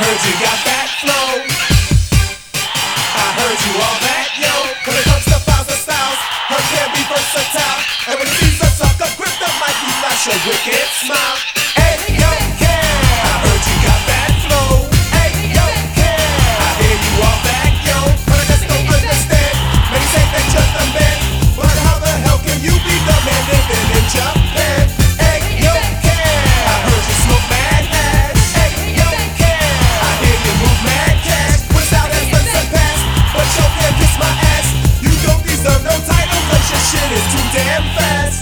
heard you got that flow. I heard you all that, yo. When it comes to files and styles, her can be versatile. And when it sees a sucker grip the mic, you flash a wicked smile. Hey, yo, can. I heard you got that flow. Hey, yo, can. I hear you all that, yo. But I just don't understand. Many say that you're the man, but how the hell can you be the man living in Japan? Hey, yo, can. I heard you smoke mad hash. Hey, yo, can. I hear you move mad cash without efforts and past. But you can't kiss my ass. You don't deserve no title, cause your shit is too damn fast.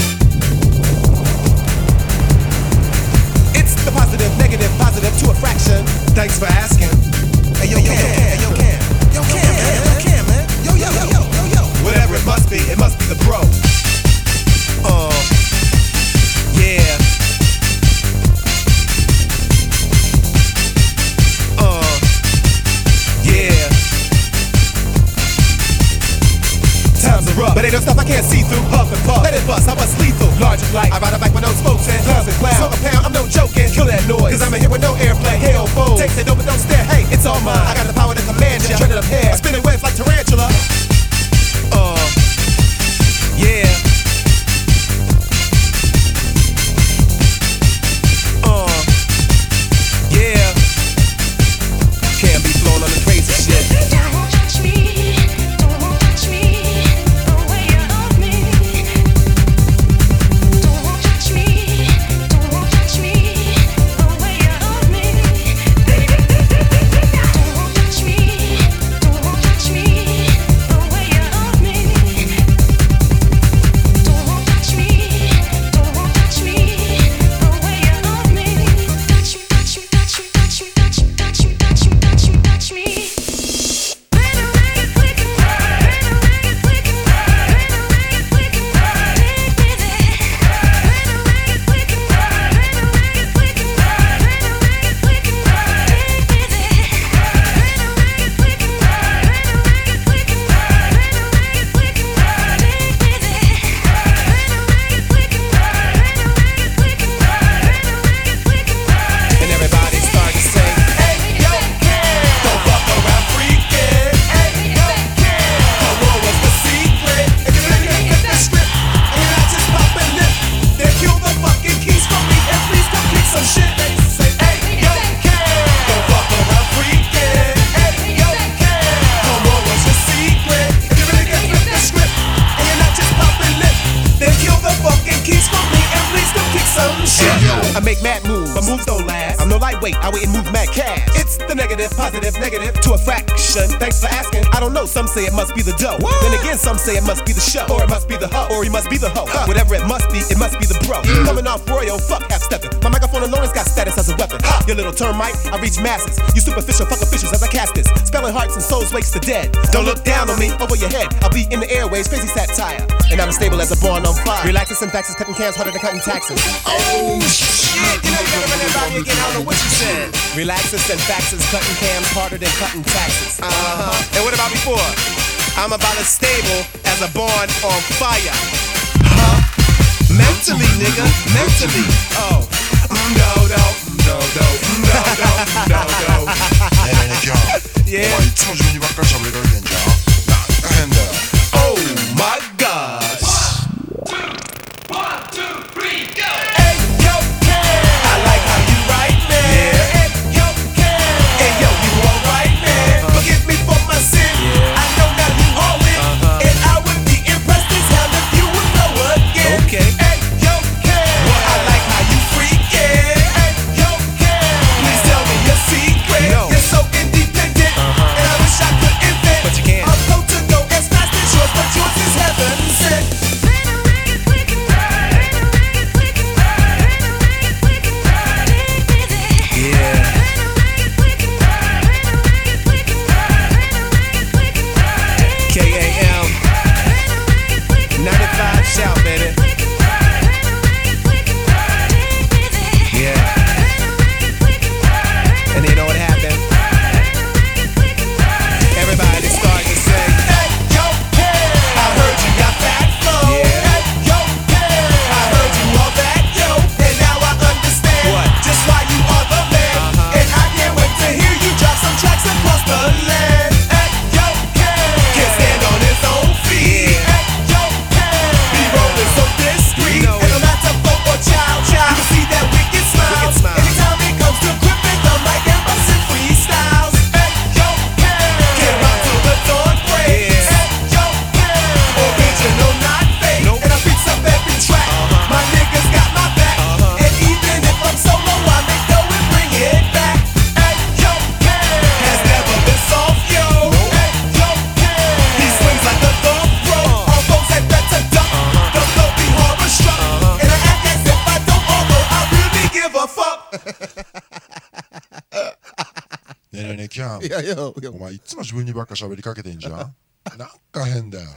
It's the positive, negative, positive to a fraction. Thanks for asking. Hey, yo, Cam. Hey, yo, Cam. Yo, Cam, man. Yo, Cam, man. Yo, yo, yo, yo, yo, yo. Whatever it must be the bro. Yeah. Yeah. Times are rough, but ain't no stuff I can't see through. Huff and puff, let it bust, I bust lethal. Large as life, I ride a bike with no spokes and clowns and clowns. Smoke a pound, I'm no joking, kill that noise, cause I'm a hit with no airplay. Hell fold, takes it over, don't stare, hey, it's all mine. I got the power to command ya, turn it up here, I spin it webs like tarantula. Yeah. Yeah. Can't be flown on the crazy shit. Don't touch me, don't touch me, the way you love me. Don't touch me, don't touch me, the way you love me. Don't touch me, don't touch me, the way you love me. Don't touch me, don't touch me, the way you love me. Touch me, touch me, touch me, touch me, touch me, touch me, touch me, touch me, touch me. And everybody start to sing. Hey, yo, Cam. Don't fuck around freaking. Hey, yo, Cam. Come on, what's the secret? If you really ain't get that script, and you're not just popping lip, then kill the fucking keys from me and please complete some shit. Say, hey, yo, Cam. Don't fuck around freaking. Hey, yo, Cam. Come on, what's the secret? If you really ain't get that script, and you're not just popping lip, then kill the fucking keys from me and please complete some shit. I make mad moves, but moves don't last. I'm no lightweight, I wait and move mad cash. It's the negative, positive, negative to a fraction. Thanks for asking. I don't know, some say it must be the dough. Then again, some say it must be the show. Or it must be the hoe, or he must be the hoe. Whatever it must be the bro. Coming off royal, fuck half-stepping. My microphone alone has got status as a weapon. Your little termite, I reach masses. You superficial, fuck officials as I cast this. Spelling hearts and souls waste to dead. Don't look down on me, over your head. I'll be in the airways, crazy satire. And I'm as stable as a barn on fire. Relaxes and faxes, cutting cans harder than cutting taxes. Oh shit, you know you gotta run that by me again, I don't know what you said. Relaxes and faxes, cutting cams harder than cutting taxes. And what about before? I'm about as stable as a barn on fire. Huh? Mentally, nigga, mentally. Oh, no. 네네 형. Yeah. 이 틀어주니 바깥 잡으러 가겠냐? 나 한다. Oh my gosh. 1, 2, 3, go! Hey, yo, Cam. I like how you write, man. Yeah. Hey, yo, Cam. Hey, yo, you alright, man? Forgive me for my sin. I know now you haul it. And I would be impressed as hell if you would blow again. Okay. Hey, yo, Cam. I like how you freaking. ねえねえねえキャン。 いやいやいやお前いつも自分にばっか喋りかけてんじゃん。なんか変だよ。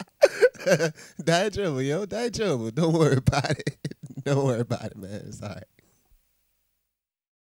大丈夫よ大丈夫 Don't worry about it Don't worry about it man It's alright